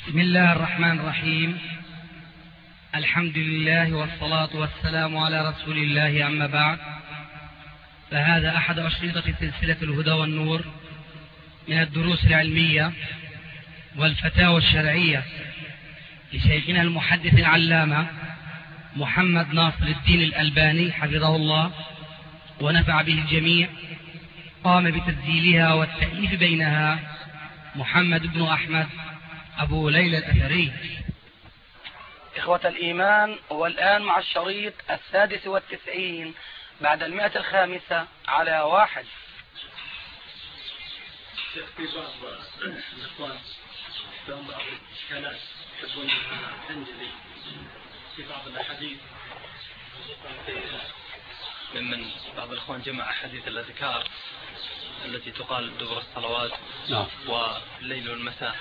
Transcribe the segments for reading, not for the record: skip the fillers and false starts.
بسم الله الرحمن الرحيم. الحمد لله والصلاة والسلام على رسول الله، أما بعد، فهذا أحد أشرطة سلسلة الهدى والنور من الدروس العلمية والفتاوى الشرعية لشيخنا المحدث العلامة محمد ناصر الدين الألباني حفظه الله ونفع به الجميع. قام بتسجيلها والتأليف بينها محمد بن أحمد أبو ليلى الأثري. إخوة الإيمان، والآن مع الشريط 96 بعد 105 على 1. في بعض الإخوان عندهم بعض الإشكالات يحبون تنجلي في بعض الأحاديث، ممن بعض الإخوان جمع أحاديث الأذكار التي تقال دبر الصلوات والليل والمساء،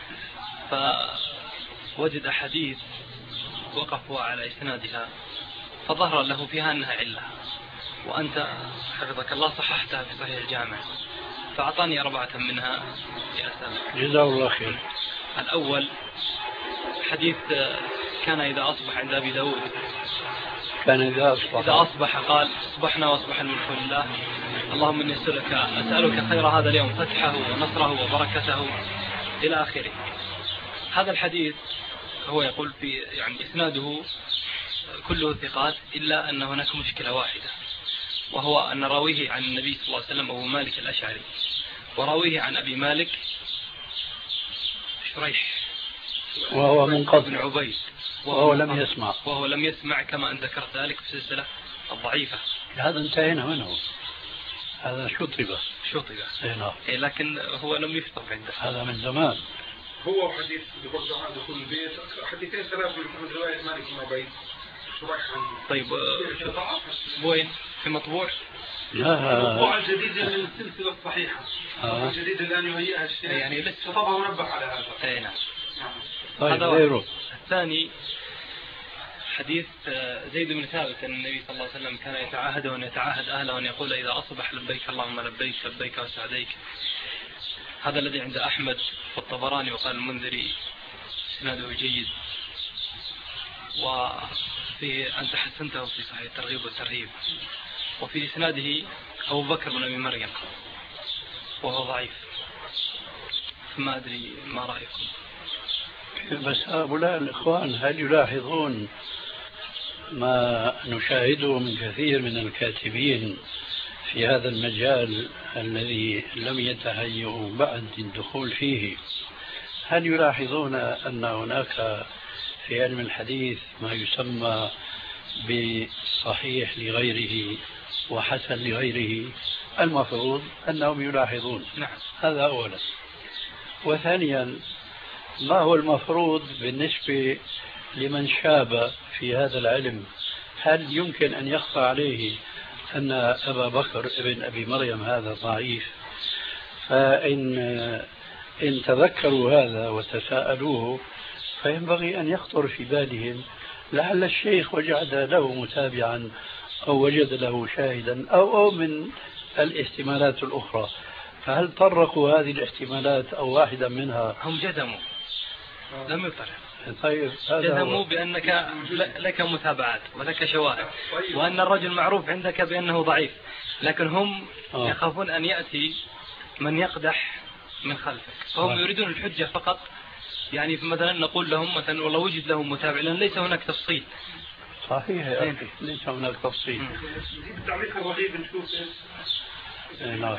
فوجد أحاديث وقفوا على إسنادها فظهر له فيها أنها علة، وأنت حفظك الله صححتها في صحيح الجامع، فأعطاني 4 منها لأسألك. جزاه الله خير. الأول حديث كان إذا أصبح عند أبي داود، كان إذا أصبح قال: أصبحنا وأصبح الملك لله، اللهم إني أسألك خير هذا اليوم، فتحه ونصره وبركته إلى آخره. هذا الحديث هو يقول في إسناده كله ثقات، إلا أن هناك مشكلة واحدة، وهو أن راويه عن النبي صلى الله عليه وسلم أبو مالك الأشعري، وراويه عن أبي مالك شريح وهو منقطع بن عبيد، وهو لم يسمع كما أن ذكرت ذلك في السلسلة الضعيفة. هذا انتهينا منه، هذا شطب لكن هو لم يشطب عنده، هذا من زمان. هو حديث دخول البيت، حديثين 3 من رواية مالك بن عبيد. طيب وين في مطبوع؟ لا، المطبوع الجديد من السلسلة الصحيحة. الجديد الآن يهيئها الشيخ، يعني لسه طبعا ونبه على هذا. نعم. طيب غيره. الثاني حديث زيد بن ثابت أن النبي صلى الله عليه وسلم كان يتعاهد وأن يتعاهد أهله وأن يقول: إذا أصبح لبيك اللهم لبيك لبيك وسعديك. هذا الذي عند أحمد والطبراني، وقال المنذري إسناده جيد، وفي أنت حسنته في صحيح الترغيب والترهيب. وفي إسناده أبو بكر بن أبي مريم وهو ضعيف، فما أدري ما رأيكم. بس هؤلاء الإخوان هل يلاحظون ما نشاهده من كثير من الكاتبين في هذا المجال الذي لم يتهيئوا بعد الدخول فيه؟ هل يلاحظون أن هناك في علم الحديث ما يسمى بصحيح لغيره وحسن لغيره؟ المفروض أنهم يلاحظون. نعم. هذا أولا. وثانيا، ما هو المفروض بالنسبة لمن شاب في هذا العلم؟ هل يمكن أن يخفى عليه أن أبا بكر ابن أبي مريم هذا ضعيف؟ فإن تذكروا هذا وتساءلوه فينبغي أن يخطر في بالهم لعل الشيخ وجد له متابعا أو وجد له شاهدا أو من الاحتمالات الأخرى. فهل طرقوا هذه الاحتمالات أو واحدة منها؟ هم جزموا، لم يطرح. طيب، جزموا بأنك لك متابعات ولك شواهد، وأن الرجل معروف عندك بأنه ضعيف، لكن هم يخافون أن يأتي من يقدح من خلفك، فهم يريدون الحجة فقط. يعني مثلا نقول لهم مثلا والله وجد لهم متابع، لأن ليس هناك تفصيل. صحيح يا أخي، ليس هناك تفصيل. تعليق الرغيب نشوف. نعم.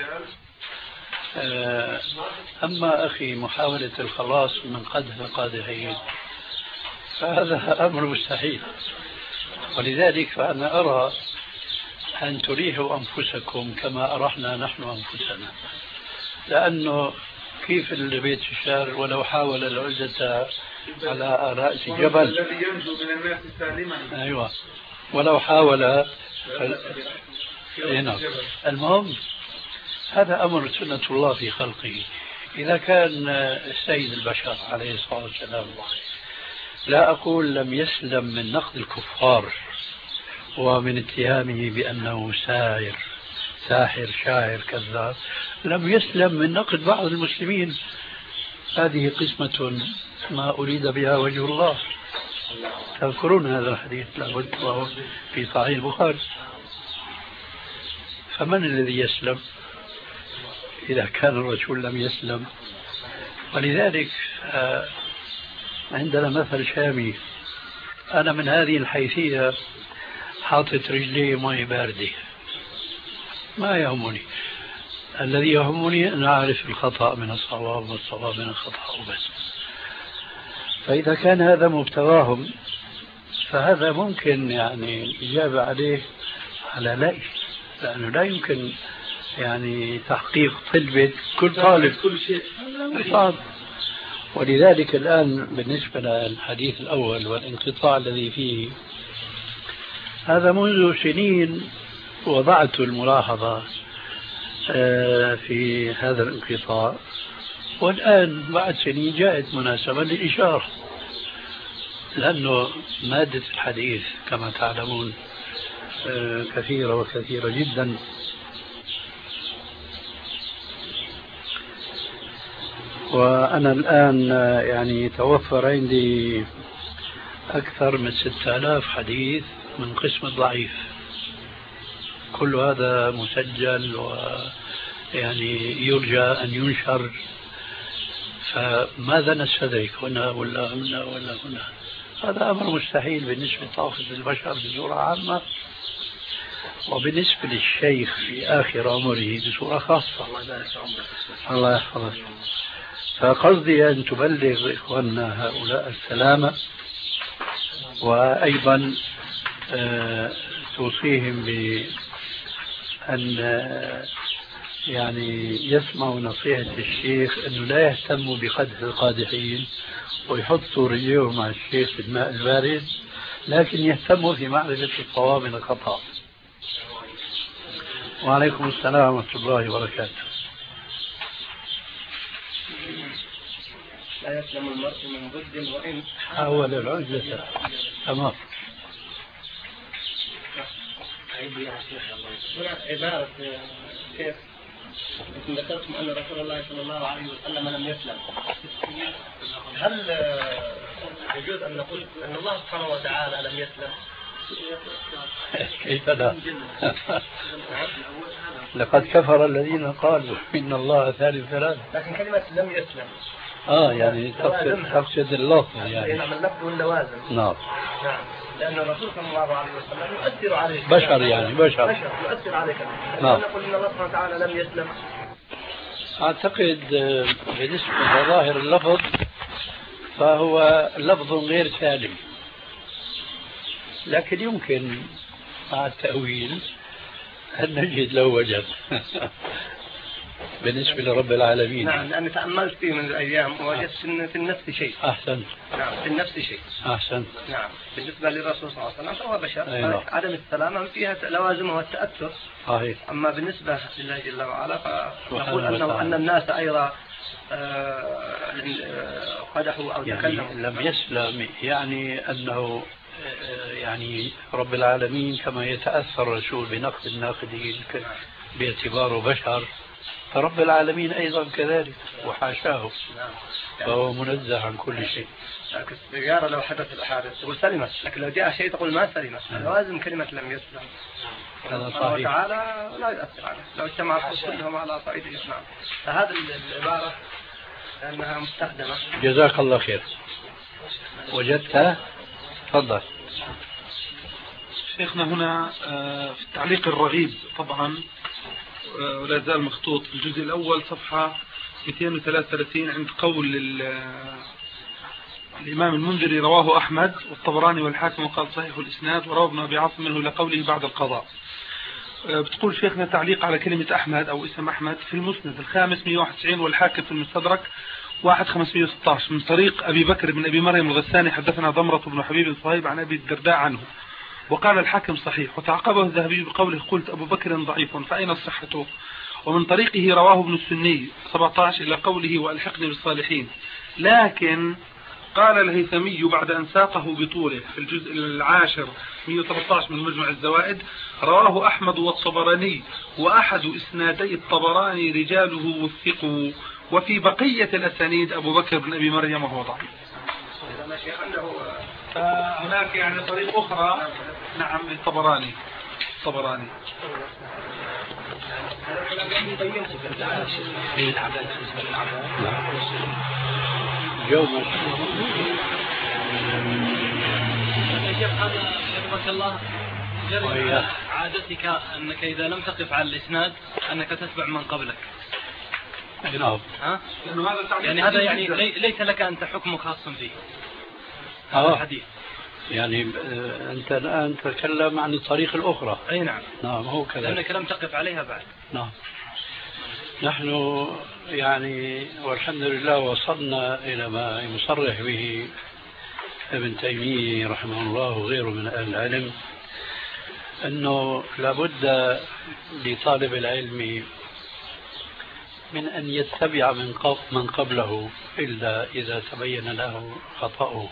أما أخي محاولة الخلاص من قدح القادحين فهذا أمر مستحيل، ولذلك فأنا أرى أن تريحوا أنفسكم كما أرحنا نحن أنفسنا، لأنه كيف البيت الشعر ولو حاول العزة على رأس جبل الذي ينجو من الناس سالما. أيوة، ولو حاول المهم هذا أمر سنة الله في خلقه. إذا كان السيد البشر عليه الصلاة والسلام، لا أقول لم يسلم من نقد الكفار ومن اتهامه بأنه ساحر شاعر كذاب، لم يسلم من نقد بعض المسلمين. هذه قسمة ما أريد بها وجه الله. تذكرون هذا الحديث لابد وهو في صحيح البخاري. فمن الذي يسلم إذا كان الرسول لم يسلم؟ ولذلك عندنا مثل شامي، أنا من هذه الحيثية حاطت رجلي ماء باردة، ما يهمني، الذي يهمني أن أعرف الخطأ من الصواب والصواب من الخطأ وبس. فإذا كان هذا مبتغاهم فهذا ممكن يعني الإجابة عليه على لا، لأنه لا يمكن يعني تحقيق طلبة كل طالب كل شيء صعب. ولذلك الآن بالنسبة للحديث الأول والانقطاع الذي فيه، هذا منذ سنين وضعت الملاحظة في هذا الانقطاع، والآن بعد سنين جاءت مناسبة للإشارة، لأنه مادة الحديث كما تعلمون كثيرة وكثيرة جدا، وأنا الآن يعني توفر عندي أكثر من 6000 حديث من قسم الضعيف، كل هذا مسجل ويعني يرجى أن ينشر. فماذا نستدرك هنا ولا هنا ولا هنا؟ هذا أمر مستحيل بالنسبة لطائفة البشر بصورة عامة، وبالنسبة للشيخ في آخر عمره بصورة خاصة. الله يحفظك. فقصدي أن تبلغ إخواننا هؤلاء السلامة، وأيضا توصيهم بأن يعني يسمعوا نصيحة الشيخ أنه لا يهتموا بقدح القادحين ويحطوا رجليهم مع الشيخ في الماء البارد، لكن يهتموا في معرفة الصواب من الخطأ. وعليكم السلام ورحمة الله وبركاته. لا يسلم المرء من ضد وإن حاول العجلة. تمام. هنا عبارة كيف ذكرتم أن رسول الله صلى الله عليه وسلم لم يسلم، هل يجوز أن نقول أن الله سبحانه وتعالى لم يسلم؟ كيف لا؟ لقد كفر الذين قالوا إن الله ثالث ثلاثة. لكن كلمة لم يسلم يعني تقصد اللفظ يعني. نعم، اللفظ واللوازم. نعم. لأن الرسول صلى الله عليه وسلم يؤثر عليه. بشر يعني بشر يؤثر عليه. نعم. نقول إن الله سبحانه وتعالى لم يسلم. أعتقد بالنسبة لظاهر اللفظ فهو لفظ غير سالم، لكن يمكن مع التأويل أن نجد له وجه بالنسبة لرب العالمين. نعم، لأني تأملت فيه من الأيام ووجدت في النفس شيء. أحسن. نعم، في النفس شيء. أحسن. نعم، بالنسبة للرسول صلى الله عليه وسلم فهو بشر. أيوة. عدم السلامة فيها لوازمه والتأثر. صحيح. أما بالنسبة لله جل وعلا فنقول أن الناس أيضا قدحوا أو تكلموا. لم يسلم يعني أنه يعني رب العالمين كما يتأثر الرسول بنقد الناقدين باعتباره بشر، فرب العالمين أيضا كذلك وحاشاه، فهو منزه عن كل شيء. لكن السيارة لو حدث الحادث تقول سلمت، لكن لو جاء شيء تقول ما سلمت. لازم كلمة لم يسلم. هذا الله صحيح. تعالى لا يؤثر عليه لو اجتمع كلهم على صعيد الإسلام. فهذه العبارة أنها مستخدمة. جزاك الله خير. وجدتها؟ تفضل. شيخنا هنا في التعليق الرغيب طبعا ولا زال مخطوط في الجزء الأول صفحة 233 عند قول الإمام المنذري رواه أحمد والطبراني والحاكم وقال صحيح الإسناد وروى ابن أبي عاصم منه لقوله بعد القضاء. بتقول شيخنا تعليق على كلمة أحمد أو اسم أحمد في المسند الخامس 191 والحاكم في المستدرك 1516 من طريق أبي بكر بن أبي مريم الغساني حدثنا ضمرة بن حبيب صهيب عن أبي الدرداء عنه، وقال الحاكم صحيح، وتعقبه الذهبي بقوله قلت أبو بكر ضعيف فأين صحته؟ ومن طريقه رواه ابن السني 17 إلى قوله وألحقني بالصالحين. لكن قال الهيثمي بعد أن ساقه بطوله في الجزء العاشر 113 من مجمع الزوائد رواه أحمد والطبراني وأحد إسنادي الطبراني رجاله وثقوا، وفي بقية الأسانيد أبو بكر بن أبي مريم وهو ضعيف. أن شيخ أنه فهناك يعني طريق أخرى نعم للطبراني. الطبراني حفظك الله جرى عادتك أنك إذا لم تقف على الإسناد أنك تتبع من قبلك. نعم. يعني هذا يعني ليس لك أنت حكم خاص فيه هذا الحديث. يعني أنت الآن تتكلم عن الطريق الأخرى. أي نعم. نعم هو كذا. لأنك لم تقف عليها بعد. نعم. نحن يعني والحمد لله وصلنا إلى ما يصرح به ابن تيمية رحمه الله وغيره من أهل العلم أنه لابد لطالب العلم من أن يتبع من قبله إلا إذا تبين له خطأه.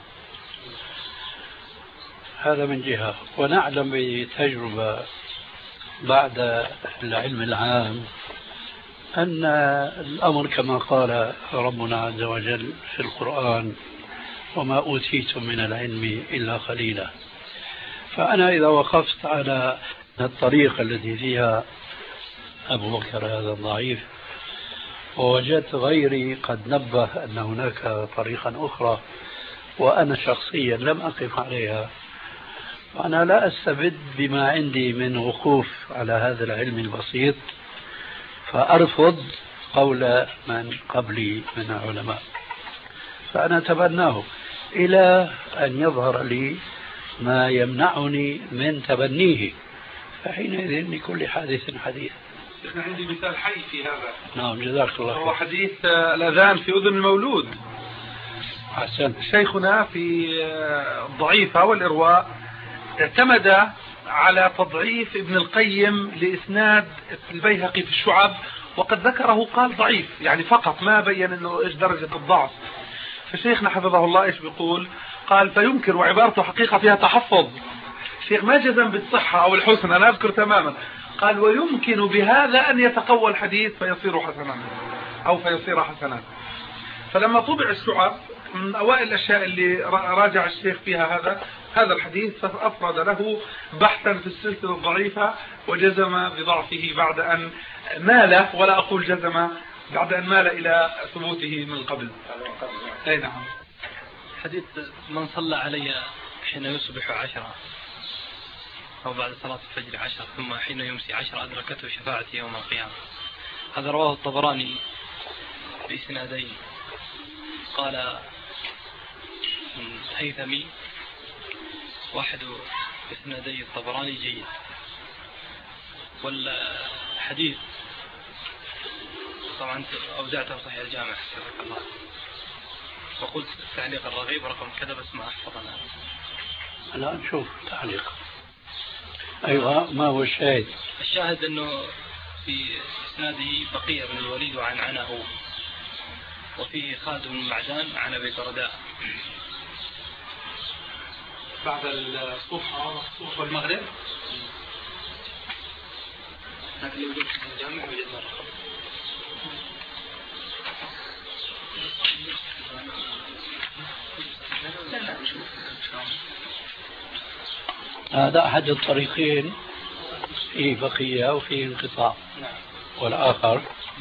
هذا من جهة. ونعلم بتجربة بعد العلم العام أن الأمر كما قال ربنا عز وجل في القرآن وما أوتيتم من العلم إلا قليلا. فأنا إذا وقفت على الطريقة التي فيها أبو بكر هذا الضعيف ووجدت غيري قد نبه أن هناك طريقا أخرى وأنا شخصيا لم أقف عليها، وأنا لا أستبد بما عندي من وقوف على هذا العلم البسيط فأرفض قول من قبلي من العلماء، فأنا أتبناه إلى أن يظهر لي ما يمنعني من تبنيه، فحينئذ لكل حادث حديث. أنا عندي مثال حي في هذا. نعم جزاك الله خير. هو حديث الأذان في أذن المولود. أحسن. شيخنا في الضعيفة والإرواء اعتمد على تضعيف ابن القيم لإسناد البيهقي في الشعب، وقد ذكره قال ضعيف يعني فقط، ما بين انه ايش درجة الضعف. فشيخنا حفظه الله ايش بيقول؟ قال فيمكن، وعبارته حقيقة فيها تحفظ، الشيخ ما جزم بالصحة او الحسن، انا اذكر تماما، قال ويمكن بهذا ان يتقوى الحديث فيصير حسنا او فيصير حسنا. فلما طبع الشعب من اوائل الاشياء اللي راجع الشيخ فيها هذا الحديث، فأفرد له بحثا في السلسلة الضعيفة وجزم بضعفه بعد أن مال، ولا أقول جزم، بعد أن مال إلى ثبوته من قبل. أي نعم. حديث من صلى علي حين يصبح 10 أو بعد صلاة الفجر 10 ثم حين يمسي 10 أدركته شفاعتي يوم القيامة، هذا رواه الطبراني بإسنادين. قال الهيثمي واحد إسنادي الطبراني جيد، والحديث طبعا أوزعته صحيح الجامع حفظك الله، وقلت التعليق الرغيب رقم كذا بس ما أحفظ أنا. الآن شوف تعليق. أيوة، ما هو الشاهد؟ الشاهد أنه في إسناده بقية بن الوليد وعن عنه، وفيه خالد بن معدان عن أبي الدرداء. بعد الصبح والمغرب. لكن لو جبت الجامع وجدنا الرقم. هذا أحد الطريقين، فيه بقية وفيه انقطاع. والآخر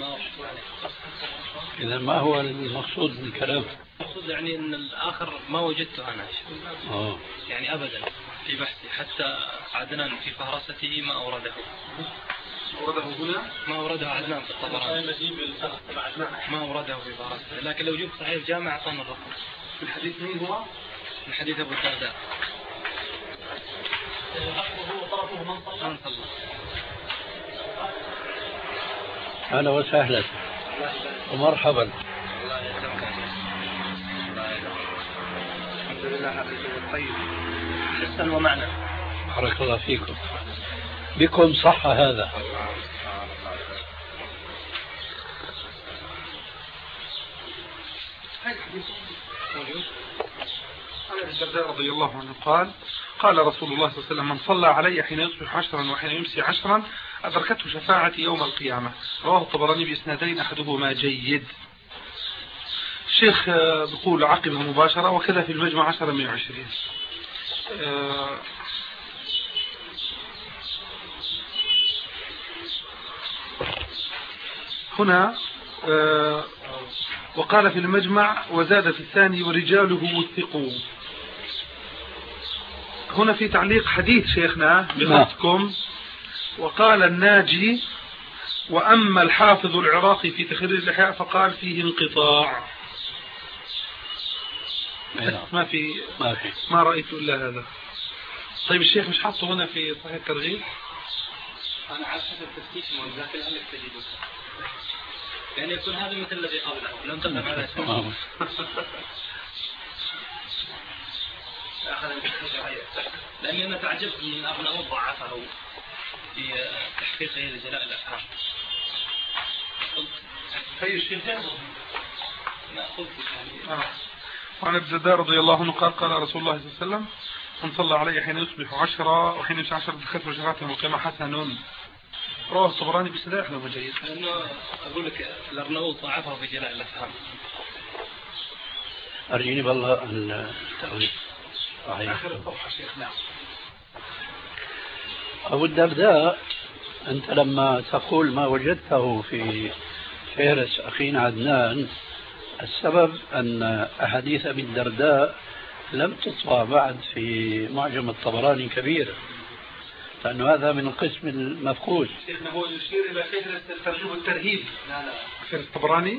إذا ما هو المقصود بالكلام؟ المقصود يعني أن الآخر ما وجدته أنا يعني أبدا في بحثي، حتى عدنان في فهرسته ما أورده. أورده هنا؟ ما أورده عدنان في الطبراني، ما أورده في فهرسته، لكن لو جبت صحيح الجامع أعطانا الرقم. في الحديث مين هو؟ من حديث أبو الدرداء. طرفه من صلى. أهلا وسهلا ومرحبا. الحمد لله هذا الجو طيب حسا ومعنى. بارك الله فيكم، بكم صح هذا. عن الدرداء رضي الله عنه قال رسول الله صلى الله عليه وسلم من صلى علي حين يصبح 10 وحين يمسي 10 أدركته شفاعتي يوم القيامة. رواه الطبراني بإسنادين أحدهما جيد. الشيخ بيقول عقبها مباشرة وكذا في المجمع 10/120. هنا وقال في المجمع وزاد في الثاني ورجاله وثقوا. هنا في تعليق حديث شيخنا بخطكم، وقال الناجي وأما الحافظ العراقي في تخريج الإحياء فقال فيه انقطاع. ما رأيت إلا هذا. طيب الشيخ مش حاطه هنا في صحيح الترغيب؟ أنا على حسب تفتيش موزع في الألف تجده، يعني يكون هذا مثل الذي قبله لم تقدم على اسمه. لأني أنا تعجبت من ابن أبو ضعفه في تحقيقه لجلاء الأفهام. أي شيء وعن ابن الدرداء رضي الله عنه قال قال رسول الله صلى الله عليه وسلم من صلى علي حين يصبح 10 وحين يمسي 10 دخلت وجهات وقيمة حسن. رواه الطبراني بسلاح له جيد. لأنه أقول لك الأرناؤوط ضعفه في جلاء الأفهام. أرجيني بالله التأويل. آخر الصفحة شيخنا. أبو الدرداء أنت لما تقول ما وجدته في فهرس أخينا عدنان، السبب أن أحاديث أبي الدرداء لم تطبع بعد في معجم الطبراني كبير، لأنه هذا من القسم المفقود. شيخنا هو يشير إلى فهرس الترغيب والترهيب. لا فهرس الطبراني.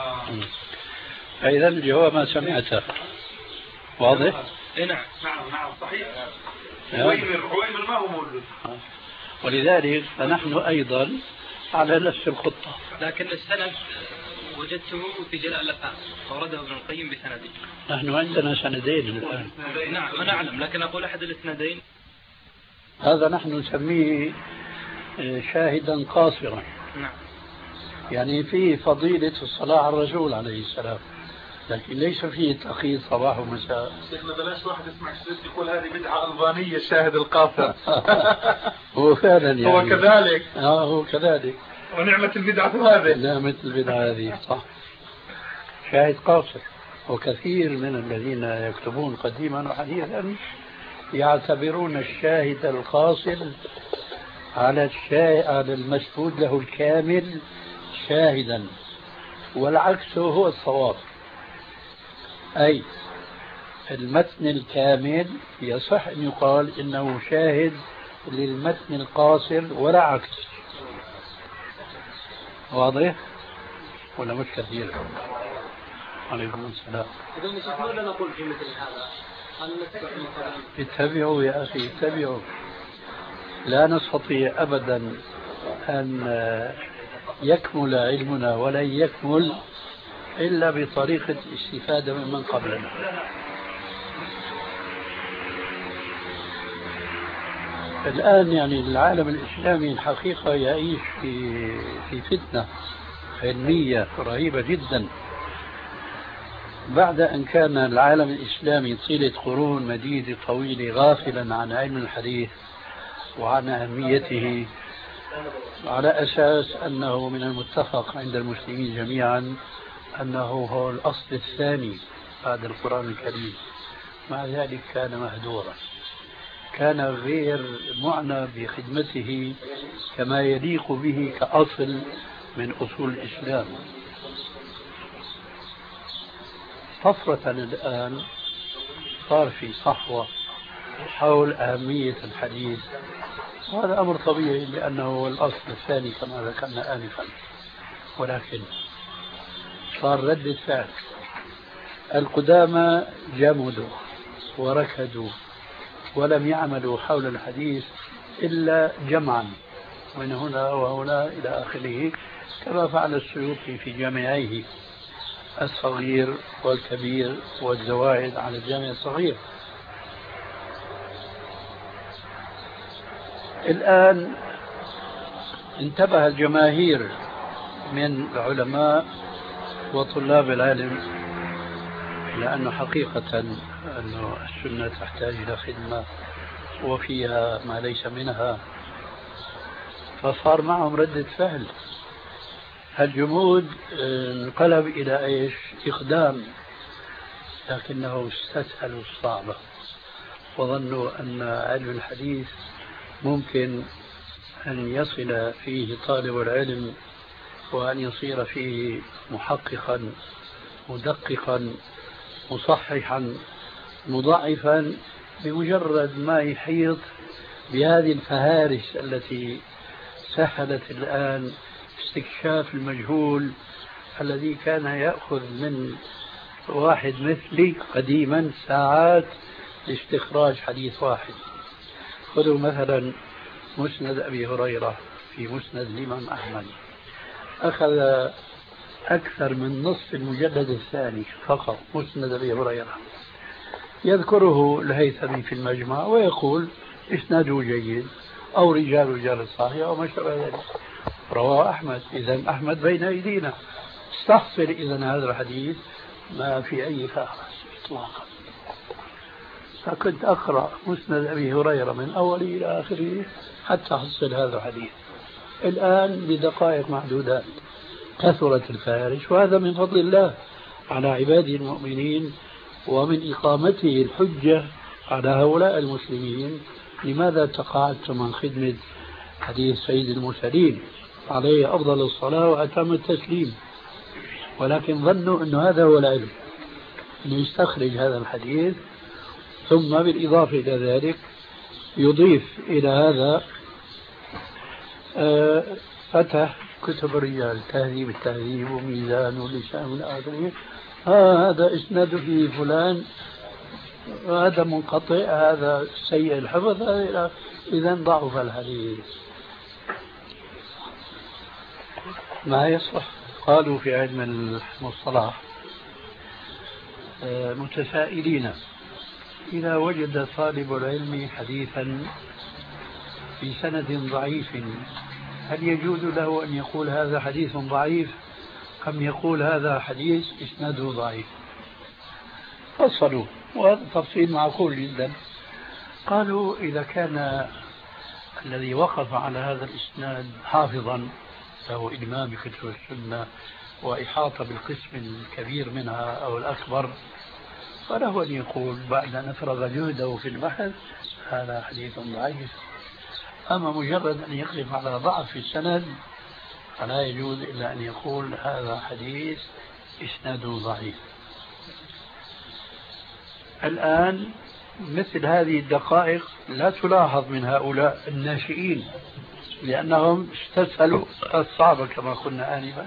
فإذا الجواب ما سمعته واضح؟ نعم صحيح. عويمر ما هو موجود. ولذلك فنحن أيضا على نفس الخطة. لكن السند وجدته في جلاء الأفهام أورده ابن القيم بسنده. نحن عندنا سندين الآن. نعم أنا أعلم، لكن أقول أحد الاسنادين هذا نحن نسميه شاهدا قاصرا. نعم. يعني فيه فضيلة الصلاة على الرسول عليه السلام، لكن ليس فيه تقييد صباح ومساء. شيخنا بلاش واحد يسمع الشريط يقول هذه بدعة ألبانية الشاهد القاصر. هو فعلا يعني هو كذلك. هو كذلك. ونعمة البدعة هذه. نعمة البدعة هذه صح. شاهد قاصر. وكثير من الذين يكتبون قديما وحديثا يعتبرون الشاهد القاصر على المشهود له الكامل شاهدا، والعكس هو الصواب. أي المتن الكامل يصح أن يقال إنه شاهد للمتن القاصر ولا عكس. واضح ولا مش كثير؟ عليكم السلام. إذا ماذا نقول في مثل هذا؟ اتبعوا يا أخي اتبعوا. لا نستطيع أبدا أن يكمل علمنا ولن يكمل إلا بطريقة الاستفادة ممن قبلنا. الآن يعني العالم الإسلامي الحقيقة يعيش في فتنة علمية رهيبة جدا، بعد أن كان العالم الإسلامي طيلة قرون مديدة طويلة غافلا عن علم الحديث وعن أهميته، على أساس أنه من المتفق عند المسلمين جميعا أنه هو الأصل الثاني بعد القرآن الكريم. مع ذلك كان مهدورا، كان غير معنى بخدمته كما يليق به كأصل من أصول الإسلام. طفرة الآن صار في صحوة حول أهمية الحديث، وهذا أمر طبيعي لأنه هو الأصل الثاني كما ذكرنا آنفا، ولكن صار ردة فعل. القدامى جمدوا وركدوا ولم يعملوا حول الحديث إلا جمعا من هنا وهنا إلى آخره، كما فعل السيوطي في جامعيه الصغير والكبير والزوائد على الجامع الصغير. الآن انتبه الجماهير من العلماء وطلاب العلم لأنه حقيقة أنه السنة تحتاج إلى خدمة وفيها ما ليس منها، فصار معهم ردة فعل. الجمود انقلب إلى إيش؟ إقدام لكنهم استسهلوا الصعبة وظنوا أن علم الحديث ممكن أن يصل فيه طالب العلم وأن يصير فيه محققا مدققا مصححا مضاعفا بمجرد ما يحيط بهذه الفهارس التي سهلت الآن استكشاف المجهول الذي كان يأخذ من واحد مثلي قديما ساعات لاستخراج حديث واحد. خذوا مثلا مسند أبي هريرة في مسند الإمام أحمد، أخذ أكثر من نصف المجلد الثاني فقط مسند أبي هريرة، يذكره الهيثمي في المجمع ويقول إسناده جيد أو رجال الصحيح أو ما شابه ذلك، رواه أحمد. إذا أحمد بين أيدينا، استحصل إذا هذا الحديث ما في أي فهرس إطلاقا. فكنت أقرأ مسند أبي هريرة من أوله إلى آخره حتى أحصل هذا الحديث. الآن بدقائق معدودات كثرت الفهارس، وهذا من فضل الله على عباده المؤمنين ومن إقامته الحجة على هؤلاء المسلمين. لماذا تقاعدت من خدمة حديث سيد المرسلين عليه أفضل الصلاة وأتم التسليم؟ ولكن ظنوا أن هذا هو العلم، أن يستخرج هذا الحديث ثم بالإضافة إلى ذلك يضيف إلى هذا فتح كتب الرجال، تهذيب التهذيب وميزان ولسان والى آخره، هذا إسناد في فلان، هذا منقطع، هذا سيء الحفظ، إذا ضعف الحديث. ما يصلح. قالوا في علم المصطلح متسائلين: إذا وجد طالب العلم حديثا في سند ضعيف هل يجوز له أن يقول هذا حديث ضعيف أم يقول هذا حديث إسناده ضعيف؟ فصلوا، وهذا تفصيل معقول جدا. قالوا: إذا كان الذي وقف على هذا الإسناد حافظا له إمام بكتب السنة وإحاطة بالقسم الكبير منها أو الأكبر، فله أن يقول بعد أن أفرغ جهده في البحث هذا حديث ضعيف. أما مجرد أن يقف على ضعف في السند فلا يجوز إلا أن يقول هذا حديث إسناده ضعيف. الآن مثل هذه الدقائق لا تلاحظ من هؤلاء الناشئين، لأنهم استسهلوا الصعبة كما قلنا آنفا.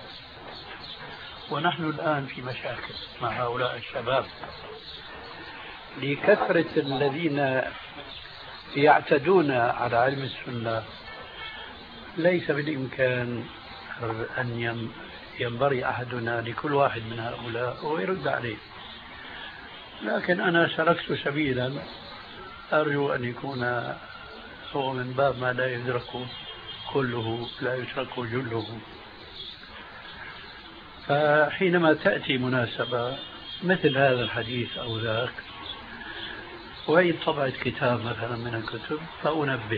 ونحن الآن في مشاكل مع هؤلاء الشباب لكثرة الذين يعتدون على علم السنة. ليس بالإمكان أن ينبري أحدنا لكل واحد من هؤلاء ويرد عليه، لكن أنا سلكت سبيلا أرجو أن يكون هو من باب ما لا يدرك كله لا يترك جله. فحينما تأتي مناسبة مثل هذا الحديث أو ذاك وإن طبعت كتاب مثلا من الكتب فأنبه.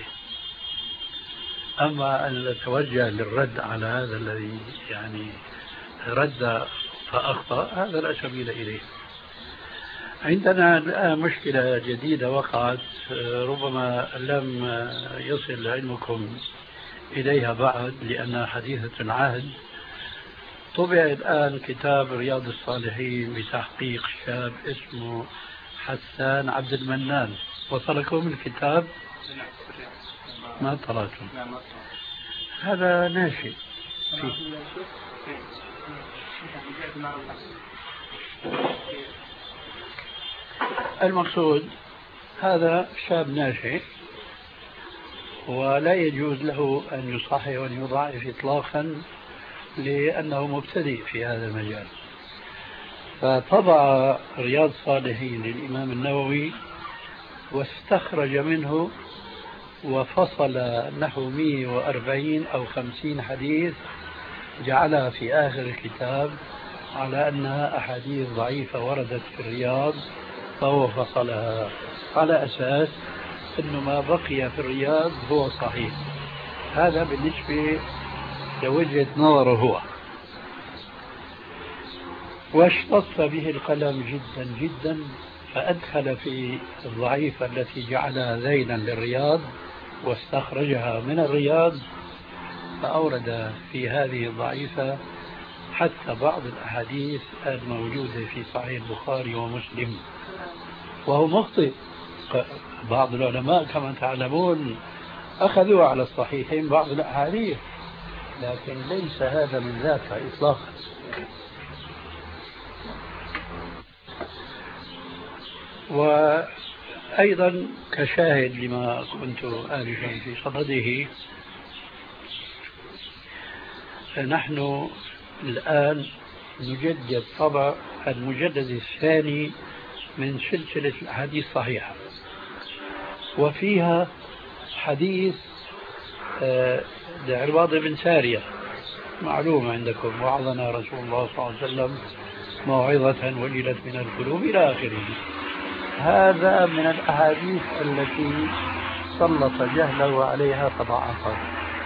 أما أن أتوجه للرد على هذا الذي يعني رد فأخطأ، هذا لا سبيل إليه. عندنا الآن مشكلة جديدة وقعت ربما لم يصل علمكم إليها بعد لأنها حديثة العهد. طبع الآن كتاب رياض الصالحين بتحقيق شاب اسمه حسان عبد المنان. وصلكم الكتاب؟ ما طلعتم؟ هذا ناشئ المقصود هذا شاب ناشئ ولا يجوز له أن يصحح وأن يضاعف إطلاقا لأنه مبتدئ في هذا المجال. فطبع رياض الصالحين للإمام النووي واستخرج منه وفصل نحو 140 أو 50 حديث جعلها في آخر الكتاب على أنها أحاديث ضعيفة وردت في الرياض، فهو فصلها على أساس أنه ما بقي في الرياض هو صحيح. هذا بالنسبة لوجهة نظره هو. واشتط به القلم جدا جدا، فأدخل في الضعيفة التي جعلها ذيلا للرياض واستخرجها من الرياض، فأورد في هذه الضعيفة حتى بعض الأحاديث الموجودة في صحيح البخاري ومسلم، وهو مخطئ. بعض العلماء كما تعلمون أخذوا على الصحيحين بعض الأحاديث، لكن ليس هذا من ذاك إطلاقا. وأيضا كشاهد لما كنت آلفا في صدده، نحن الآن نجدد طبع المجدد الثاني من سلسلة الأحاديث الصحيحة، وفيها حديث عرباض بن سارية معلوم عندكم: وعظنا رسول الله صلى الله عليه وسلم موعظة وجلت من القلوب إلى آخره. هذا من الأحاديث التي سلط جهله عليها فضعفها.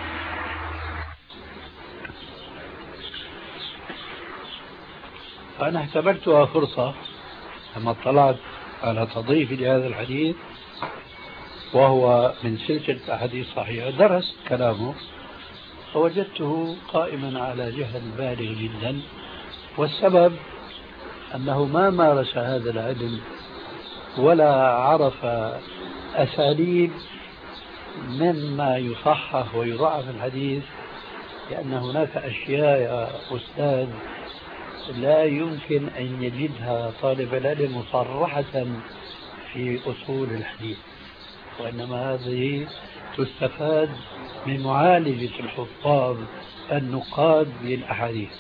فأنا اعتبرتها فرصة لما اطلعت على تضييف لهذا الحديث، وهو من سلسلة أحاديث صحيحة، درست كلامه فوجدته قائما على جهل بالغ جدا. والسبب أنه ما مارس هذا العلم ولا عرف أساليب مما يصحح ويضعف الحديث، لأن هناك أشياء يا أستاذ لا يمكن أن يجدها طالب العلم مصرحة في أصول الحديث، وإنما هذه تستفاد من معالجة الحفاظ النقاد للأحاديث.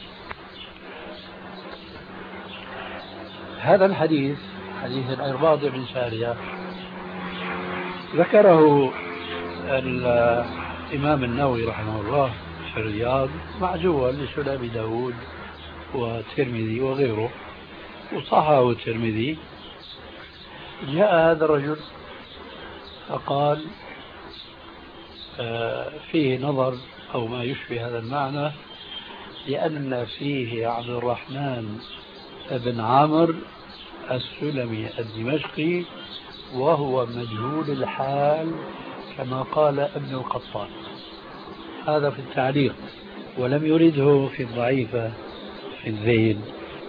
هذا الحديث حديث العرباض بن سارية ذكره الإمام النووي رحمه الله في الرياض معزوا لسنن داود والترمذي وغيره، وصححه الترمذي. جاء هذا الرجل فقال فيه نظر أو ما يشبه هذا المعنى، لأن فيه عبد الرحمن بن عامر السلمي الدمشقي وهو مجهول الحال كما قال ابن القطان. هذا في التعليق، ولم يرده في الضعيفة في الذيل.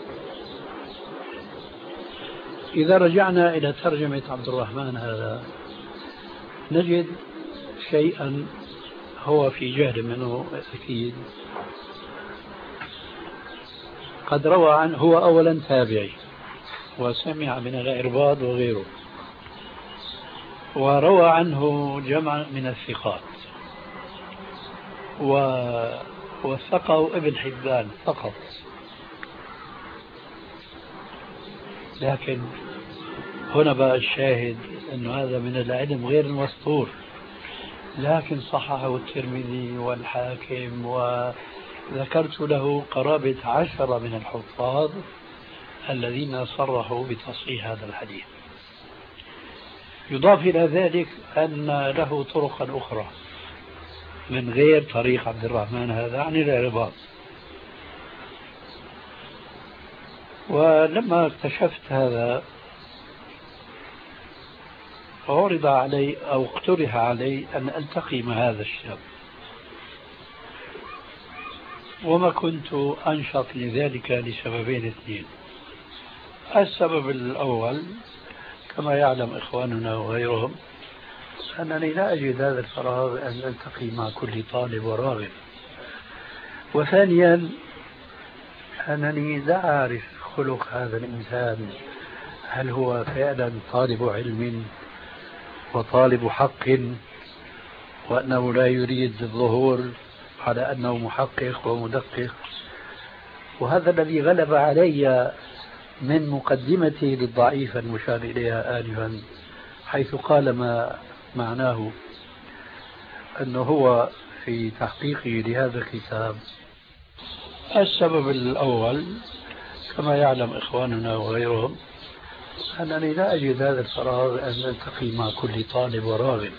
إذا رجعنا إلى ترجمة عبد الرحمن هذا نجد شيئا هو في جهل منه أكيد. قد روى عنه، هو أولا تابعي وسمع من العرباض وغيره، وروى عنه جمع من الثقات، ووثقه ابن حبان فقط. لكن هنا بقى الشاهد أنه هذا من العلم غير المسطور، لكن صححه الترمذي والحاكم، وذكرت له قرابة 10 من الحفاظ الذين صرحوا بتصحيح هذا الحديث. يضاف إلى ذلك أن له طرقا أخرى من غير طريق عبد الرحمن هذا عن العرباض. ولما اكتشفت هذا عرض علي أو اقترح علي أن ألتقي مع هذا الشاب، وما كنت أنشط لذلك لسببين اثنين. السبب الأول كما يعلم إخواننا وغيرهم أنني لا أجد هذا الفراغ أن ألتقي مع كل طالب وراغب. وثانيا أنني لا أعرف خلق هذا الإنسان، هل هو فعلا طالب علم وطالب حق، وأنه لا يريد الظهور على أنه محقق ومدقق. وهذا الذي غلب علي من مقدمتي للضعيفة المشار إليها آنفا، حيث قال ما معناه أنه هو في تحقيقه لهذا الكتاب. السبب الأول كما يعلم إخواننا وغيرهم أنني لا أجد هذا الفراغ أن ألتقي مع كل طالب وراغب.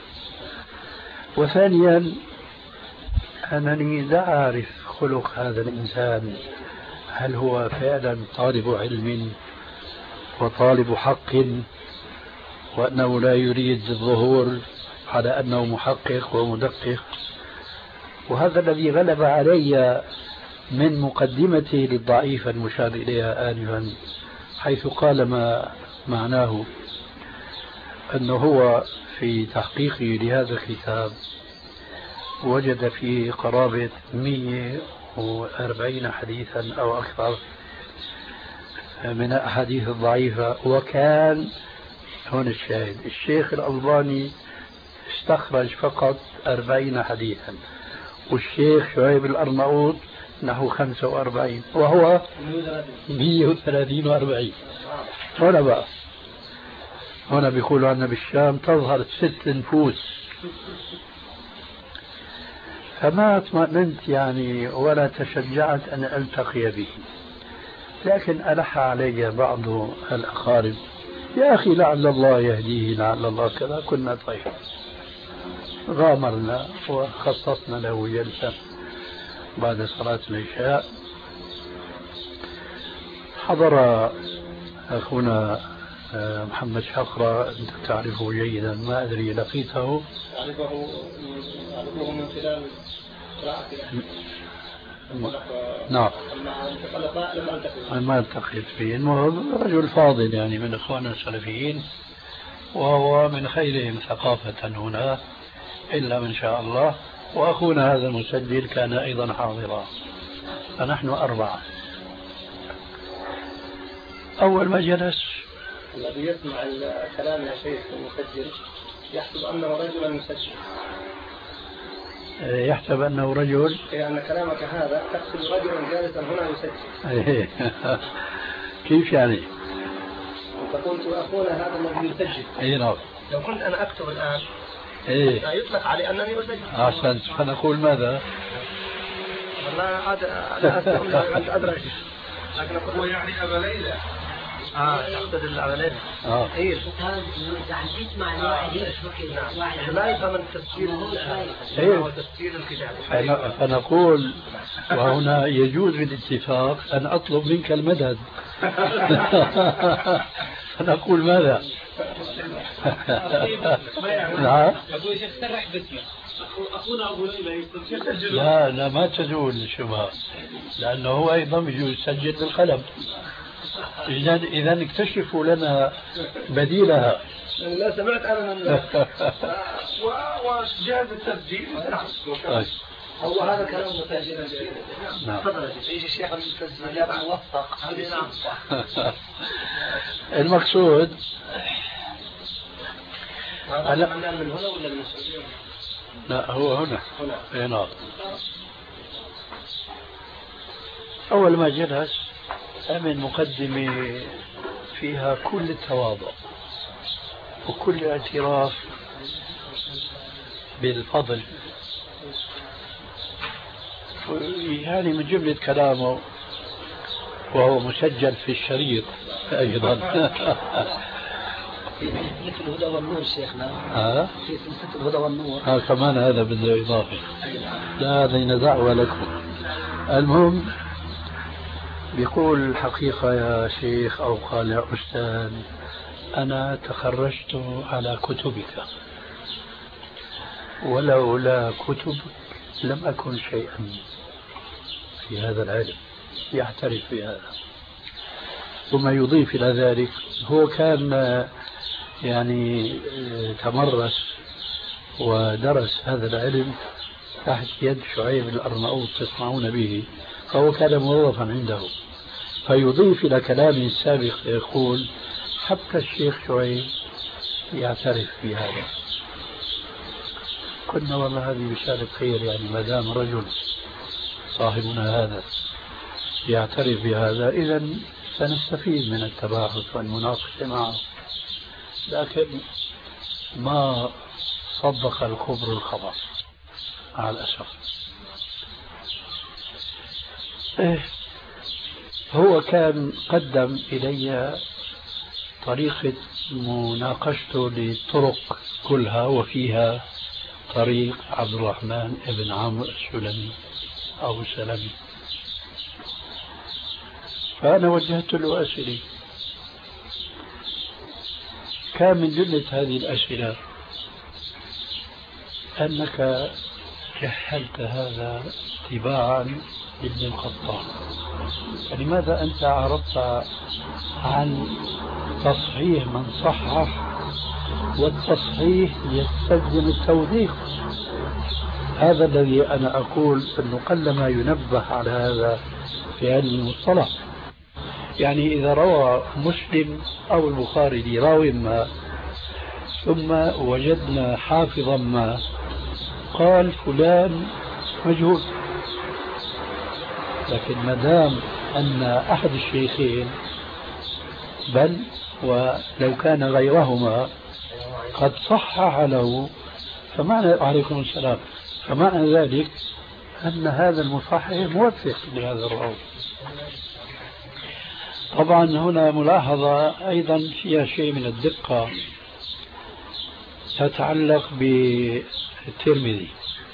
وثانيا أنني لا أعرف خلق هذا الإنسان، هل هو فعلا طالب علم وطالب حق، وأنه لا يريد الظهور على أنه محقق ومدقق؟ وهذا الذي غلب علي من مقدمتي للضعيف المشار إليها آنفا، حيث قال ما معناه أنه هو في تحقيقه لهذا الكتاب وجد فيه قرابة 140 حديثا أو أكثر من الأحاديث الضعيفة. وكان هون الشاهد، الشيخ الألباني استخرج فقط 40 حديثا، والشيخ شعيب الأرناؤوط نحو 45، وهو 130 و40. هنا بقى، هنا بيقولوا عنا بالشام تظهر 6 نفوس. فما اطمأننت يعني ولا تشجعت أن ألتقي به، لكن ألح علي بعض الأقارب: يا أخي لعل الله يهديه، لعل الله كذا. كنا طيب، غامرنا وخصصنا له جلسة بعد صلاة العشاء. حضر أخونا محمد شقرة، أنت تعرفه جيدا، ما أدري لقيته؟ أعرفه من خلال قراءتي. نعم. ما التقيت فيه. المهم رجل فاضل يعني من إخواننا السلفيين، وهو من خيرهم ثقافة هنا إلا من شاء الله. وأخونا هذا المسجل كان أيضا حاضرا، فنحن 4. أول ما جلس الذي يسمع الكلام يا شيخ المسجل يحسب أنه رجل يسجل، يحسب أنه رجل، أن كلامك هذا تحسب رجلا جالسا هنا يسجل. كيف يعني؟ تقول أخونا هذا الذي يسجل. أي نعم. لو كنت أنا أكتب الآن يطلق علي أنني أسجل. أحسنت. فنقول ماذا؟ والله أنا أسلم أنت أدرك، لكن هو يعني أبا ليلى. يقصد الأبا ليلى. إيه. تسمع الواحد لا يفهم التفسير. هو تفسير الكتاب. فنقول وهنا يجوز بالاتفاق أن أطلب منك المدد. فنقول ماذا؟ نعم. أقول شيخ سرح باسمه أخونا أبو ليلى يسجل. لا ما تزول الشبهة، لأنه هو أيضا يجوز يسجل بالقلم. إذا اكتشفوا لنا بديلها. لا سمعت أنا من وجهاز التسجيل. هو هذا كلام مسجل. نعم. يجي الشيخ التسجيلات موثق. المقصود أنا من هنا ولا من السعودية؟ لا هو هنا. نعم. أول ما جلس أمن مقدمة فيها كل التواضع وكل الاعتراف بالفضل، يعني من جملة كلامه وهو مسجل في الشريط أيضا. في سلسلة الهدى والنور شيخنا. في سلسلة الهدى والنور. كمان هذا بده إضافة. لا هذا ندعوة لكم. المهم بيقول الحقيقة يا شيخ أو قال يا أستاذ، أنا تخرجت على كتبك، ولولا كتب لم أكن شيئا في هذا العلم. يعترف بهذا. ثم يضيف إلى ذلك هو كان يعني تمرس ودرس هذا العلم تحت يد شعيب الأرناؤوط تسمعون به، فهو كان موظفا عنده. فيضيف إلى كلامه السابق يقول حتى الشيخ شعيب يعترف بهذا. قلنا والله هذه بشارة خير، يعني ما دام رجل صاحبنا هذا يعترف بهذا إذا سنستفيد من التباحث والمناقشة معه. لكن ما صدق الخبر الخبر مع الأسف. هو كان قدم إلي طريقة مناقشته للطرق كلها، وفيها طريق عبد الرحمن بن عمرو السلمي أو السلمي. فأنا وجهت له أسئلة، كان من جملة هذه الأسئلة أنك جهلت هذا اتباعا لابن القطان، فلماذا أنت عرضت عن تصحيح من صحح، والتصحيح يستلزم التوثيق؟ هذا الذي أنا أقول أنه قلما ينبه على هذا في علم المصطلح. يعني إذا روى مسلم أو البخاري لراوي ما ثم وجدنا حافظا ما قال فلان مجهول، لكن ما دام أن أحد الشيخين بل ولو كان غيرهما قد صحح له فمعنى عليكم السلام، فمعنى ذلك أن هذا المصحح موثق لهذا الراوي. طبعا هنا ملاحظة أيضا فيها شيء من الدقة تتعلق بالترمذي.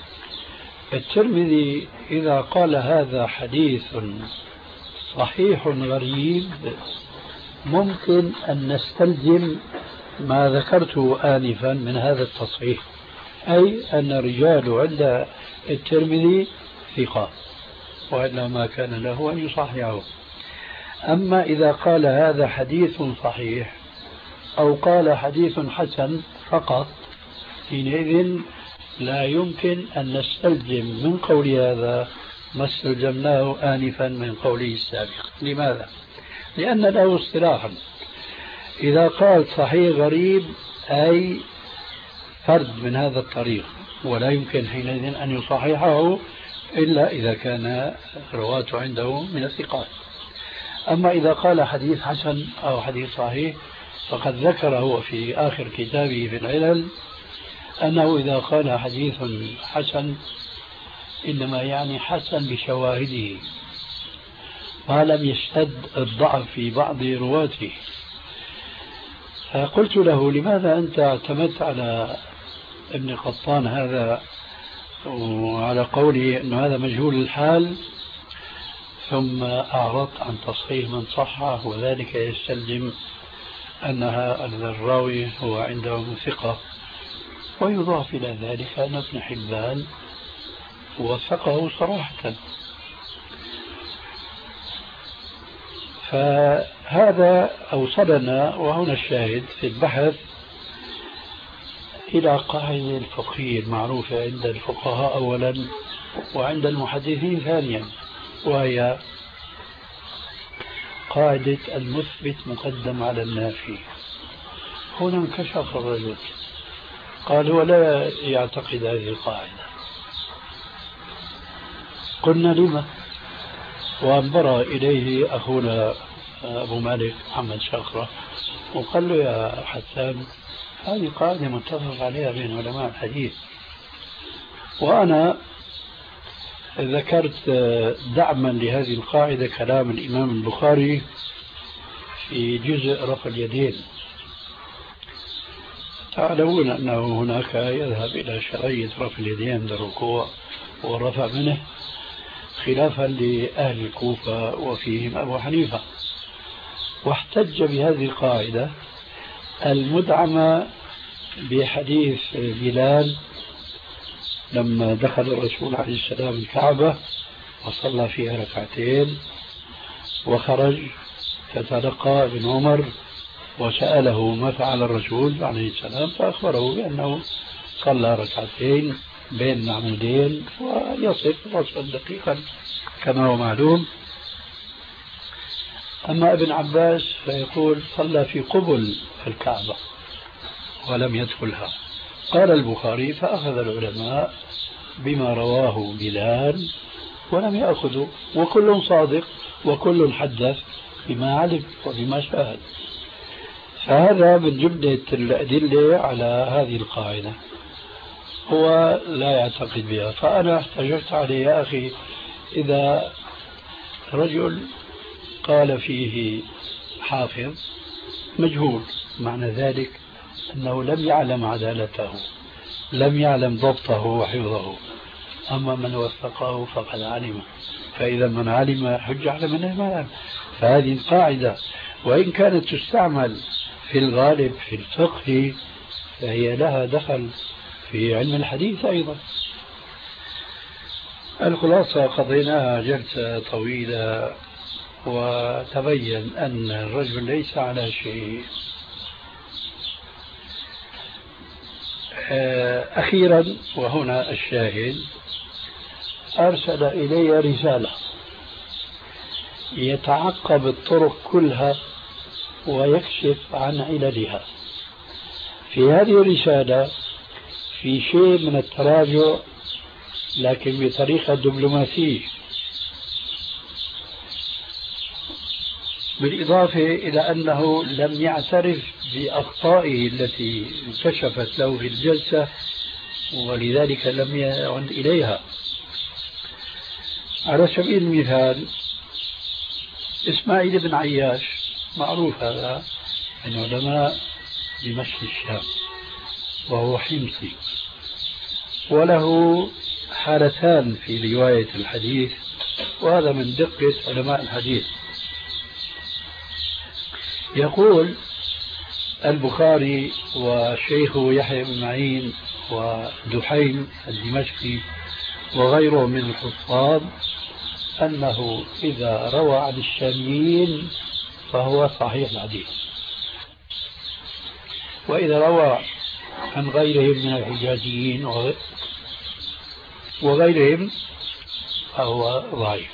الترمذي إذا قال هذا حديث صحيح غريب ممكن أن نستلزم ما ذكرته آنفا من هذا التصحيح، أي أن الرجال عند الترمذي ثقة وإلا ما كان له أن يصححه. أما إذا قال هذا حديث صحيح أو قال حديث حسن فقط، حينئذ لا يمكن أن نستلزم من قول هذا ما استلزمناه آنفا من قوله السابق. لماذا؟ لأن له اصطلاحا، إذا قال صحيح غريب أي فرد من هذا الطريق، ولا يمكن حينئذ أن يصححه إلا إذا كان رواته عنده من الثقات. أما إذا قال حديث حسن أو حديث صحيح فقد ذكر هو في آخر كتابه في العلل أنه إذا قال حديث حسن إنما يعني حسن بشواهده ما لم يشتد الضعف في بعض رواته. فقلت له لماذا أنت اعتمدت على ابن قطان هذا وعلى قوله أنه هذا مجهول الحال ثم أعرضت عن تصحيح من صحه، وذلك يستلزم أنها الراوي هو عنده ثقة. ويضاف إلى ذلك أن ابن حبان وثقه صراحة. فهذا أوصلنا وهنا الشاهد في البحث إلى قاعدة الفقهية المعروفة عند الفقهاء أولا وعند المحدثين ثانيا، وهي قاعدة المثبت مقدم على النافي. هنا انكشف الرجل قال ولا يعتقد هذه القاعدة. قلنا لما؟ وانبرى إليه أخونا أبو مالك محمد شاقرة وقال له يا حسان هذه قاعدة متفق عليها بين علماء الحديث، وأنا ذكرت دعما لهذه القاعدة كلام الإمام البخاري في جزء رفع اليدين. تعلمون أنه هناك يذهب إلى شرعية رفع اليدين عند الركوع والرفع منه خلافا لأهل الكوفة وفيهم أبو حنيفة، واحتج بهذه القاعدة المدعمة بحديث بلال لما دخل الرسول عليه السلام الكعبة وصلى فيها ركعتين وخرج فتلقى ابن عمر وسأله ما فعل الرسول عليه السلام فأخبره بأنه صلى ركعتين بين عمودين ويصف وصفا دقيقا كما هو معلوم. أما ابن عباس فيقول صلى في قبل الكعبة ولم يدخلها. قال البخاري فأخذ العلماء بما رواه بلال ولم يأخذوا، وكل صادق وكل حدث بما علم وبما شاهد. فهذا من جملة الأدلة على هذه القاعدة، هو لا يعتقد بها. فأنا احتجت عليه يا أخي إذا رجل قال فيه حافظ مجهول معنى ذلك أنه لم يعلم عدالته، لم يعلم ضبطه وحفظه، أما من وثقه فقد علم، فإذا من علم حج على من لم يعلم. فهذه القاعدة وإن كانت تستعمل في الغالب في الفقه فهي لها دخل في علم الحديث أيضا. الخلاصة قضيناها جلسة طويلة وتبين أن الرجل ليس على شيء. أخيرا وهنا الشاهد، أرسل إلي رسالة يتعقب الطرق كلها ويكشف عن عللها. في هذه الرسالة في شيء من التراجع لكن بطريقة دبلوماسية، بالإضافة إلى أنه لم يعترف بأخطائه التي انكشفت له في الجلسة ولذلك لم يعد إليها. على سبيل المثال إسماعيل بن عياش معروف هذا من علماء دمشق الشام وهو حمصي، وله حالتان في رواية الحديث، وهذا من دقة علماء الحديث. يقول البخاري وشيخه يحيى بن معين ودحيم الدمشقي وغيره من الحفاظ أنه إذا روى عن الشاميين فهو صحيح الحديث، وإذا روى عن غيرهم من الحجازيين وغيرهم فهو ضعيف.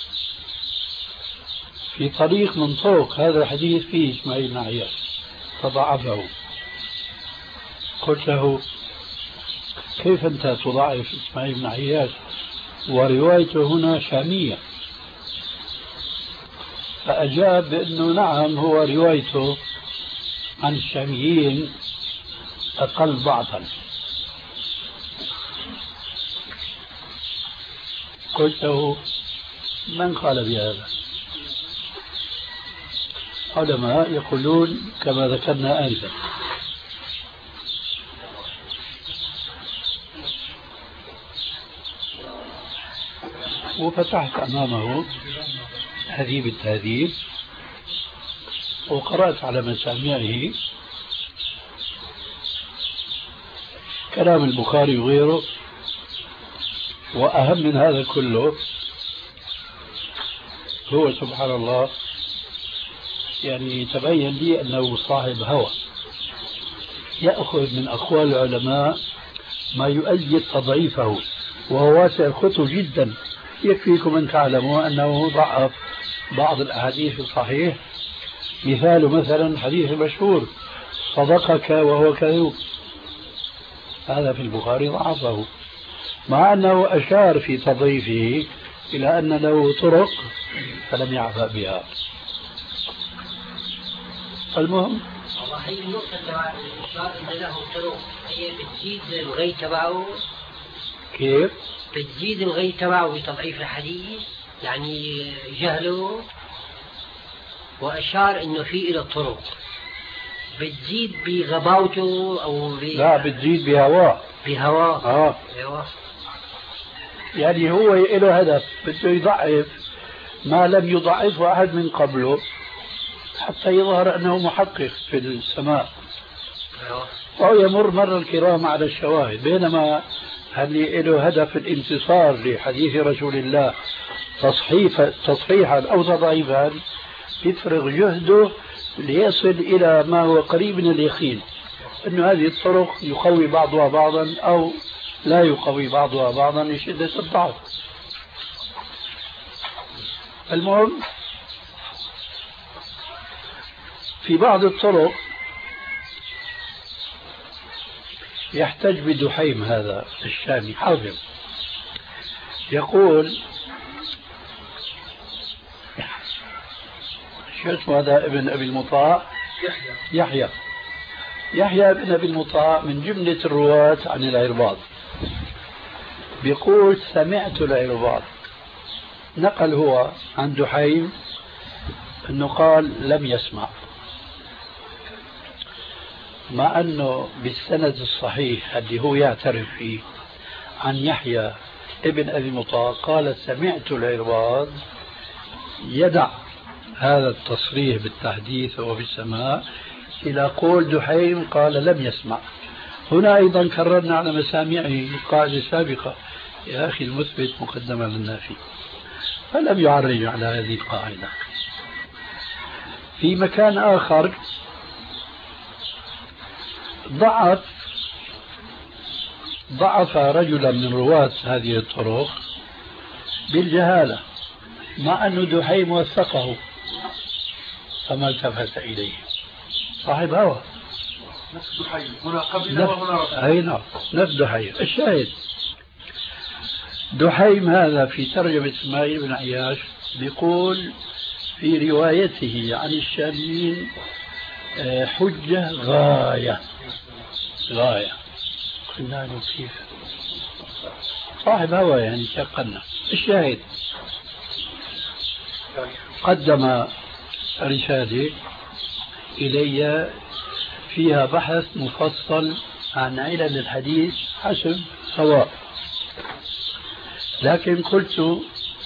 في طريق من طرق هذا الحديث فيه إسماعيل بن عياش فضعفه. قلت له كيف أنت تضعف إسماعيل بن عياش وروايته هنا شامية؟ فأجاب بأنه نعم هو روايته عن الشاميين أقل ضعفا. قلت له من قال بهذا؟ علماء يقولون كما ذكرنا آنفا. وفتحت أمامه هذيب التهذيب وقرأت على مسامعه كلام البخاري وغيره. وأهم من هذا كله هو سبحان الله يعني تبين لي أنه صاحب هوى، يأخذ من أقوال العلماء ما يؤيد تضعيفه، وهو واسع الخطو جدا. يكفيكم أن تعلموا أنه ضعف بعض الأحاديث الصحيح. مثال مثلا حديث مشهور صدقك وهو كذوب، هذا في البخاري ضعفه، مع أنه أشار في تضعيفه إلى أن له طرق فلم يعفأ بها. المهم والله هي النقطة تبع الإشارة إن له طرق هي بتزيد الغي تبعه. كيف؟ بتزيد الغي تبعه بتضعيف الحديث، يعني جهله، وأشار إنه في إلى طرق بتزيد بغباوته أو لا بتزيد بهواه. بهواه يعني هو له هدف بده يضعف ما لم يضعفه أحد من قبله حتى يظهر أنه محقق في السماء، وهو يمر مر الكرام على الشواهد. بينما هل له هدف الانتصار لحديث رسول الله تصحيحا أو تضعيفا يفرغ جهده ليصل إلى ما هو قريب من اليقين أن هذه الطرق يقوي بعضها بعضا أو لا يقوي بعضها بعضا لشدة الضعف. المهم في بعض الطرق يحتج بدحيم هذا الشامي حافظ، يقول شو اسمه هذا ابن أبي المطاع يحيى ابن أبي المطاع من جملة الرواة عن العرباض. بيقول سمعت العرباض، نقل هو عن دحيم أنه قال لم يسمع، مع أنه بالسند الصحيح اللي هو يعترف فيه عن يحيى ابن أبي مطاع قال سمعت العرباض يدع هذا التصريح بالتحديث وبالسماع إلى قول دحيم قال لم يسمع. هنا أيضا كررنا على مسامعه قاعدة سابقة يا أخي المثبت مقدمة للنافي، فلم يعرج على هذه القاعدة. في مكان آخر ضعف رجلا من رواة هذه الطرق بالجهالة مع أن دحيم وثقه فما التفت إليه. صاحب هوى نفس دحيم هنا قبل وهنا أي نعم نفس دحيم. الشاهد دحيم هذا في ترجمة إسماعيل بن عياش بيقول في روايته عن الشاميين حجة غاية قلنا له كيف صاحب هوى يعني شقنا. الشاهد قدم رسالة إلي فيها بحث مفصل عن علل الحديث حسب سواء، لكن قلت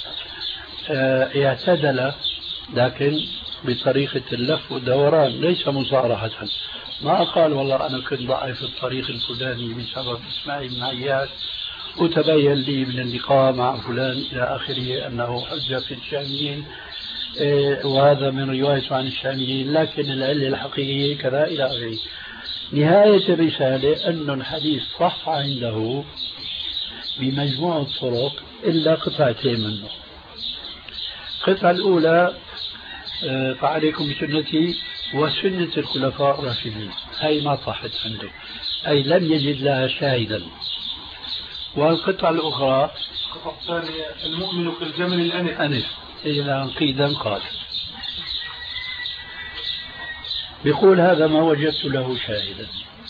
اعتدل لكن بطريقة اللف والدوران ليس مصارحة. ما قال والله أنا كنت ضعيف الطريق الفلاني بسبب إسماعيل بن عياش وتبين لي من اللقاء مع فلان إلى آخره أنه حجة في الشاميين وهذا من رواية عن الشاميين، لكن العلة الحقيقية كذا إلى آخره. نهاية الرسالة أن الحديث صح عنده بمجموع الطرق إلا قطعتين منه. القطعة الأولى فعليكم بسنتي وسنة الخلفاء الراشدين، هي ما صحت عنده، أي لم يجد لها شاهدا. والقطعة الأخرى القطعة الثانية المؤمن كالجمل الأنف إلى قيدا قال. بيقول هذا ما وجدت له شاهدا.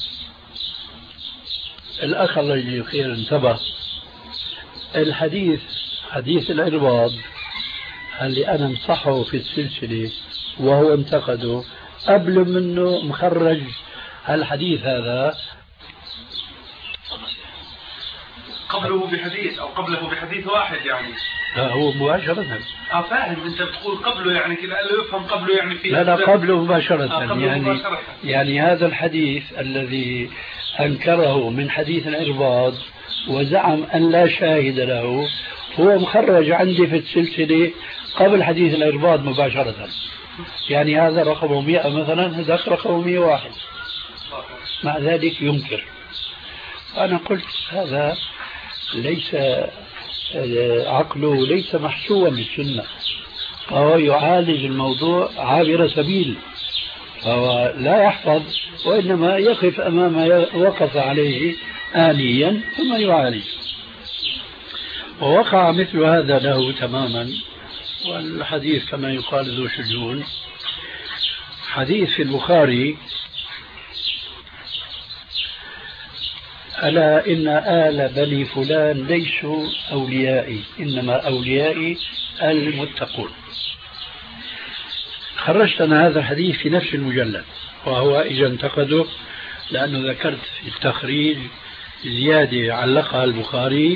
الأخ الله يجزيه خير انتبه، الحديث حديث العرباض اللي أنا انصحه في السلسلة وهو انتقده قبل منه مخرج الحديث هذا قبله بحديث أو قبله بحديث واحد يعني. لا هو مباشرة. فاهم أنت بتقول قبله يعني كذا لا يفهم قبله يعني في لا قبله مباشرة. قبله يعني مباشرة. يعني هذا الحديث الذي أنكره من حديث العرباض وزعم أن لا شاهد له هو مخرج عندي في السلسلة قبل حديث العرباض مباشرة. يعني هذا رقمه 100 مثلا، هذا رقمه 101، مع ذلك ينكر. أنا قلت هذا ليس عقله ليس محسوبا بالسنة، فهو يعالج الموضوع عابر سبيل، فهو لا يحفظ وإنما يقف أمام ما وقف عليه آنيا ثم يعالج. ووقع مثل هذا له تماما. والحديث كما يقال ذو شجون. حديث في البخاري ألا إن آل بني فلان ليسوا أوليائي إنما أوليائي المتقون. خرجت أنا هذا الحديث في نفس المجلد، وهو إذا انتقده لأنه ذكرت في التخريج زيادة علقها البخاري،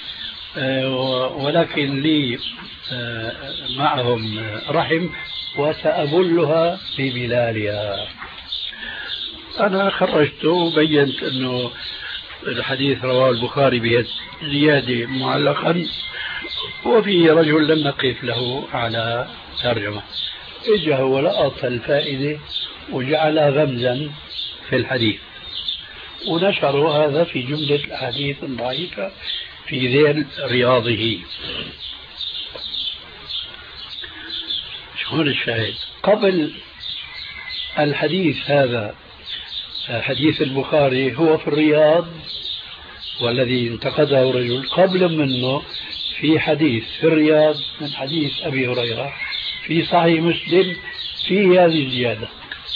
ولكن لي معهم رحم وسأبلها في بلالها. أنا خرجته وبينت أنه الحديث رواه البخاري بزيادة معلقا، وفي رجل لم نقف له على ترجمة، إجا هو لقط الفائدة وجعلها غمزا في الحديث ونشروا هذا في جملة الأحاديث الضعيفة في ذيل رياضه. شلون الشاهد؟ قبل الحديث هذا حديث البخاري هو في الرياض، والذي انتقده رجل قبل منه في حديث في الرياض من حديث أبي هريرة في صحيح مسلم فيه هذه الزيادة.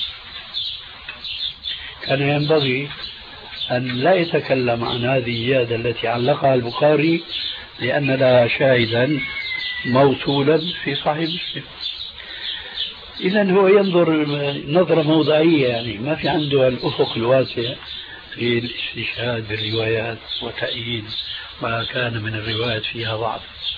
كان ينبغي أن لا يتكلم عن هذه الزيادة التي علقها البخاري لأن لها شاهدا موصولا في صحيح مسلم. إذن هو ينظر نظرة موضعية، يعني ما في عنده الأفق الواسع في الاستشهاد بالروايات وتأييد ما كان من الروايات فيها ضعف.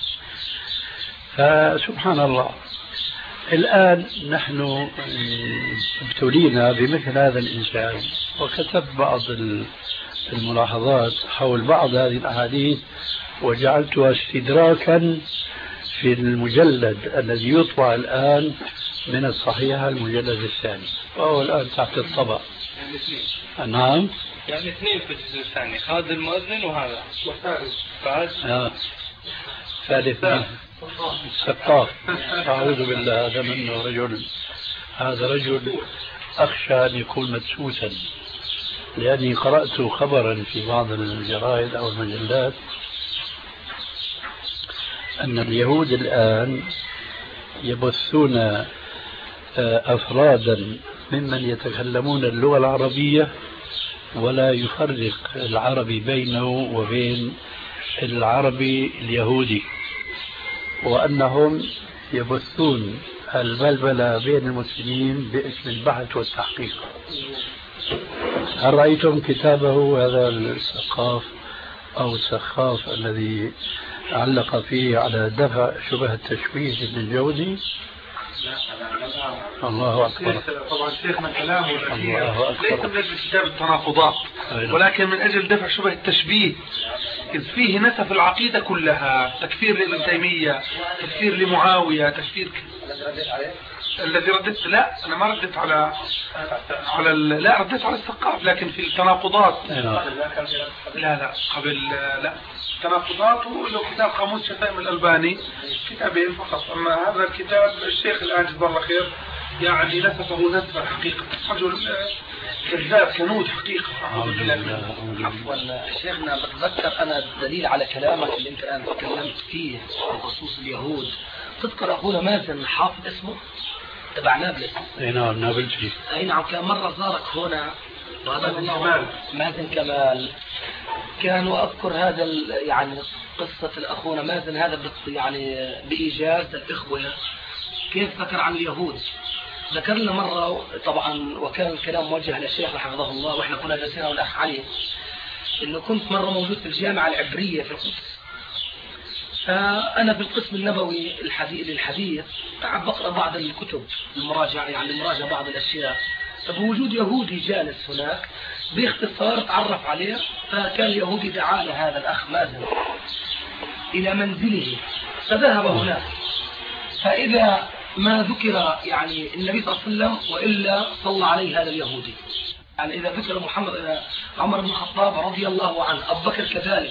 فسبحان الله، الآن نحن ابتلينا بمثل هذا الإنسان، وكتب بعض الملاحظات حول بعض هذه الأحاديث وجعلتها استدراكا في المجلد الذي يطبع الآن من الصحيحة، المجلد الثاني، وهو الآن تحت الطبع. نعم، يعني اثنين في الجزء الثاني، خالد المؤذن وهذا والثالث ثالث السقاف. أعوذ بالله، هذا منه رجل، هذا رجل أخشى أن يكون مدسوسا، لأني قرأت خبرا في بعض الجرائد أو المجلات أن اليهود الآن يبثون أفرادا ممن يتكلمون اللغة العربية ولا يفرق العربي بينه وبين العربي اليهودي، وأنهم يبثون البلبلة بين المسلمين باسم البحث والتحقيق. هل رأيتم كتابه هذا السقاف أو السخاف الذي علق فيه على دفع شبه التشويه للجوزي؟ الله أكبر. طبعا شيخنا كلامه ليس من أجل كتاب التناقضات، ولكن من أجل دفع شبه التشبيه، إذ فيه نسف العقيدة كلها، تكفير لابن تيمية، تكفير لمعاوية، تكفير الذي رددت. لا، أنا ما رددت على لا، رددت على السقاف، لكن في التناقضات لا قبل لا التناقضات له كتاب قاموس شتائم الألباني، كتابين فقط. أما هذا الكتاب الشيخ الآن جزاه الله خير يعني نسفه نسفا حقيقة، رجل كذاب كنود حقيقة. عفوا شيخنا، بتذكر أنا الدليل على كلامك اللي أنت الآن تكلمت فيه بخصوص اليهود. تذكر أخونا مازن حافظ اسمه تبع نابلس؟ أي نعم، نابلسي. أي نعم، كان مرة زارك هنا، مازن كمال. كان وأذكر هذا يعني قصة الأخونا مازن هذا يعني بإيجاز الإخوة كيف ذكر عن اليهود. ذكر لنا مرة طبعا، وكان الكلام موجه للشيخ حفظه الله، وإحنا كنا جالسين والأخ علي، إنه كنت مرة موجود في الجامعة العبرية في القدس، فأنا في القسم النبوي للحديث قاعد بقرأ بعض الكتب المراجعة، يعني مراجعة بعض الأشياء، فبوجود يهودي جالس هناك باختصار تعرف عليه، فكان اليهودي دعا لهذا الأخ مازن إلى منزله، فذهب هناك، فإذا ما ذكر يعني النبي صلى الله عليه وسلم وإلا صلى عليه هذا اليهودي، يعني إذا ذكر محمد عمر بن الخطاب رضي الله عنه، أبو بكر كذلك.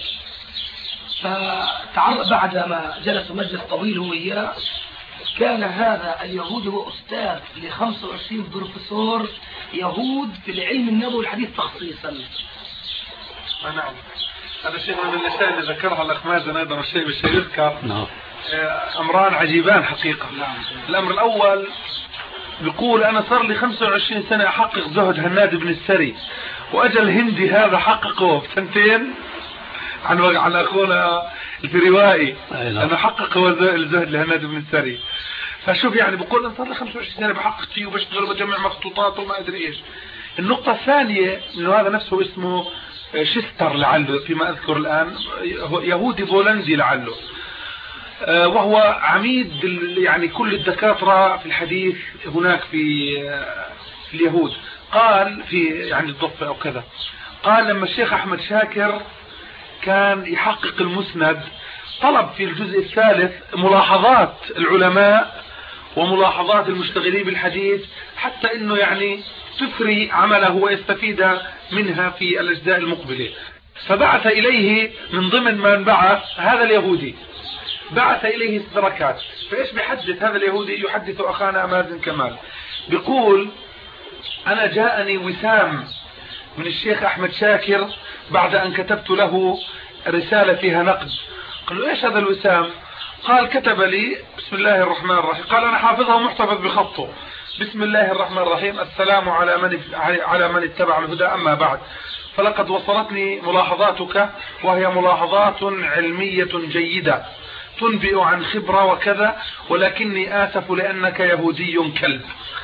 فتعرف بعد ما جلس مجلس طويل هو إياه، كان هذا اليهودي هو أستاذ ل 25 بروفيسور يهود في العلم النبوي والحديث تخصيصا. نعم، هذا شيء من الأشياء اللي ذكرها الأخ مازن أيضا، الشيء بالشيء يذكر أمران عجيبان حقيقة. الأمر الأول بيقول أنا صار لي 25 سنة أحقق زهد هناد بن السري، وأجل هندي هذا حققه في سنتين عن أخونا الفروائي، أنا حقق هو الزهد لهناد بن السري. فشوف يعني بقول أنا صار لي 25 سنة بحقق فيه وبشتغل وبجمع مخطوطات وما أدري إيش. النقطة الثانية إنه هذا نفسه اسمه شستر لعله فيما أذكر الآن، يهودي بولندي لعله، وهو عميد يعني كل الدكاترة في الحديث هناك في اليهود. قال في يعني الضفة أو كذا، قال لما الشيخ أحمد شاكر كان يحقق المسند طلب في الجزء الثالث ملاحظات العلماء وملاحظات المشتغلين بالحديث، حتى انه يعني تثري عمله ويستفيد منها في الاجزاء المقبلة. فبعث اليه من ضمن من بعث هذا اليهودي، بعث اليه استدراكات. فايش بيحدث هذا اليهودي؟ يحدث اخانا مازن كمال، بيقول انا جاءني وسام من الشيخ احمد شاكر بعد ان كتبت له رسالة فيها نقد. قال له ايش هذا الوسام؟ قال كتب لي بسم الله الرحمن الرحيم، قال انا حافظها ومحتفظ بخطه، بسم الله الرحمن الرحيم، السلام على من اتبع الهدى، اما بعد، فلقد وصلتني ملاحظاتك وهي ملاحظات علمية جيدة تنبئ عن خبرة وكذا، ولكني آسف لأنك يهودي كلب.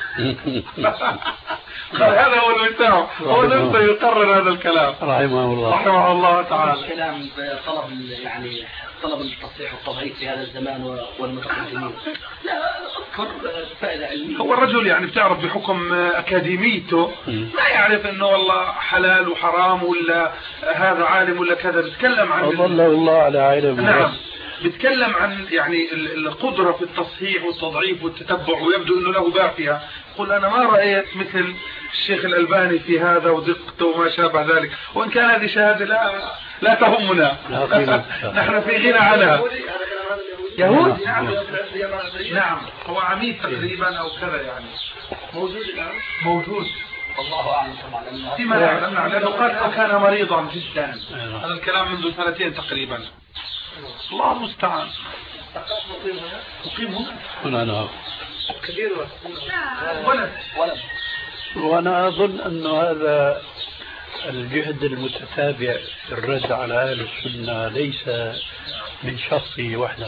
قال هذا هو الوسام، هو نفسه يقرر هذا الكلام رحمه الله رحمه الله تعالى. الكلام بطلب يعني طلب التصحيح والتضعيف في هذا الزمان والمتقدمين. لا اذكر فائدة علمية. هو الرجل يعني بتعرف بحكم أكاديميته ما يعرف انه والله حلال وحرام ولا هذا عالم ولا كذا، بيتكلم عن والله الله على علم. نعم بيتكلم عن يعني القدرة في التصحيح والتضعيف والتتبع، ويبدو انه له باقية. قل انا ما رأيت مثل الشيخ الألباني في هذا ودقته وما شابه ذلك، وان كان هذه شهادة لا تهمنا نحن في غنى عنها. يهود نعم هو عميد تقريبا او كذا يعني موجود الآن؟ موجود الله أعلم طبعا فيما نعلم، لأنه قد كان مريضا جدا. هذا الكلام منذ 2 تقريبا. الله المستعان. مقيم هنا نعم كبير ولد. وأنا أظن أن هذا الجهد المتتابع في الرد على أهل السنة ليس من شخصه وحده،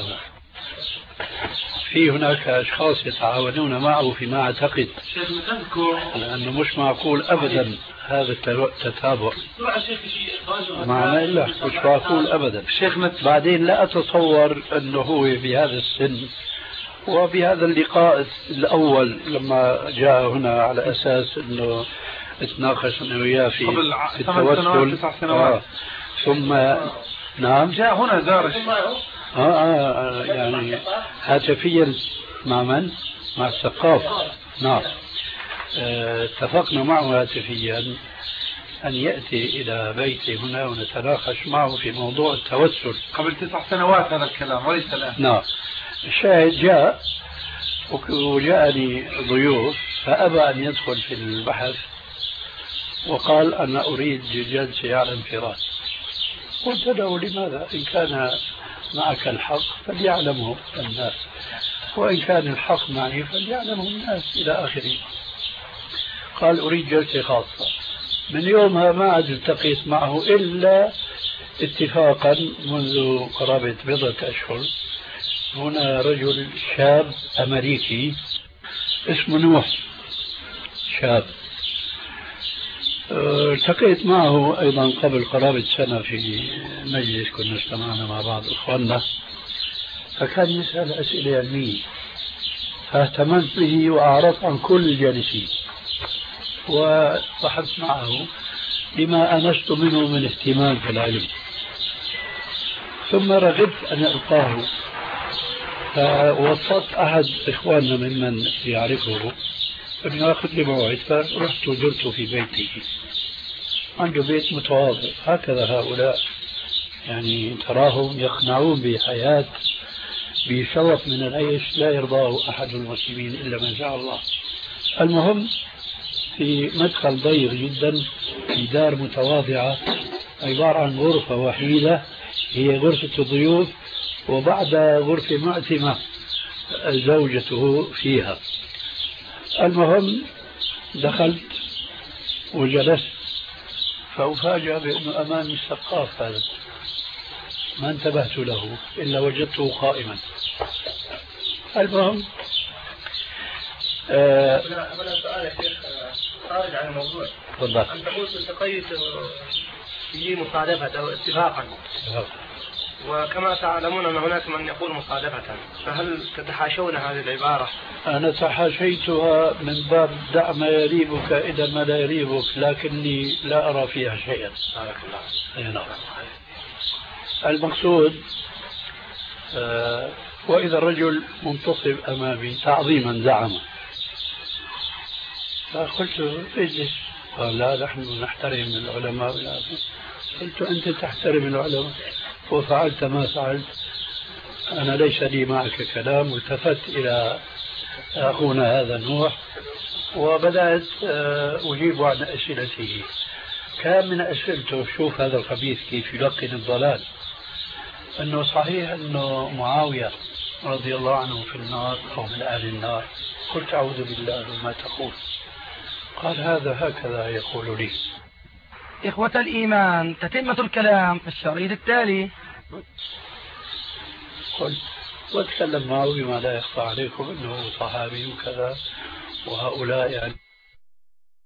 في هناك أشخاص يتعاونون معه فيما أعتقد، لأنه مش معقول أبدا هذا التتابع معنا إلا مش معقول أبدا. بعدين لا أتصور أنه هو بهذا السن وبهذا اللقاء الأول لما جاء هنا على أساس أنه اتناقش أنا وياه في التوسل 9 سنوات ثم نعم جاء هنا زارش يعني هاتفيا مع من؟ مع السقاف. نعم اتفقنا معه هاتفيا أن يأتي إلى بيتي هنا ونتناقش معه في موضوع التوسل قبل 9 سنوات هذا الكلام وليس الآن. نعم الشاهد جاء وجاءني ضيوف فأبى أن يدخل في البحث وقال أنا أريد جلسة على انفراد. قلت له لماذا؟ إن كان معك الحق فليعلمه الناس، وإن كان الحق معي فليعلمه الناس إلى آخره. قال أريد جلسة خاصة. من يومها ما عاد التقيت معه إلا اتفاقا منذ قرابة 1 أشهر. هنا رجل شاب أمريكي اسمه نوح، شاب التقيت معه أيضا قبل قرابة سنة في مجلس كنا اجتمعنا مع بعض إخواننا، فكان يسأل أسئلة علمية فاهتممت به وأعرضت عن كل الجالسين وبحثت معه بما أنست منه من اهتمام في العلم، ثم رغبت أن ألقاه فوصلت أحد إخواننا ممن يعرفه أن يأخذ لي موعد، فرحت وزرته في بيته. عنده بيت متواضع، هكذا هؤلاء يعني تراهم يقنعون بحياة بشرف من العيش لا يرضاه أحد المسلمين إلا من شاء الله. المهم في مدخل ضيق جدا في دار متواضعة عبارة عن غرفة وحيدة هي غرفة الضيوف، وبعد غرفة معتمة زوجته فيها. المهم دخلت وجلست فأفاجأ بأنه أمامي السقاف هذا، ما انتبهت له إلا وجدته قائما. المهم أولا سؤال يا شيخ خارج عن الموضوع. تفضل. أنت قلت التقيت في مصادفة أو اتفاقا، وكما تعلمون أن هناك من يقول مصادفة، فهل تتحاشون هذه العبارة؟ أنا تحاشيتها من باب دع ما يريبك إذا ما لا يريبك، لكني لا أرى فيها شيئا. بارك الله. المقصود وإذا الرجل منتصب أمامي تعظيما زعم، فقلت اجلس. قال لا نحن نحترم العلماء. قلت أنت تحترم العلماء وفعلت ما فعلت، أنا ليس لي معك كلام. والتفت إلى أخونا هذا نوح وبدأت أجيب عن أسئلته. كان من أسئلته شوف هذا الخبيث كيف يلقن الضلال، أنه صحيح أنه معاوية رضي الله عنه في النار أو من أهل النار. قلت أعوذ بالله ما تقول. قال هذا هكذا يقول لي. إخوة الإيمان، تتمة الكلام في الشريط التالي. قلت واتكلم معه بما لا يخفى عليكم أنه صحابي وكذا، وهؤلاء يعني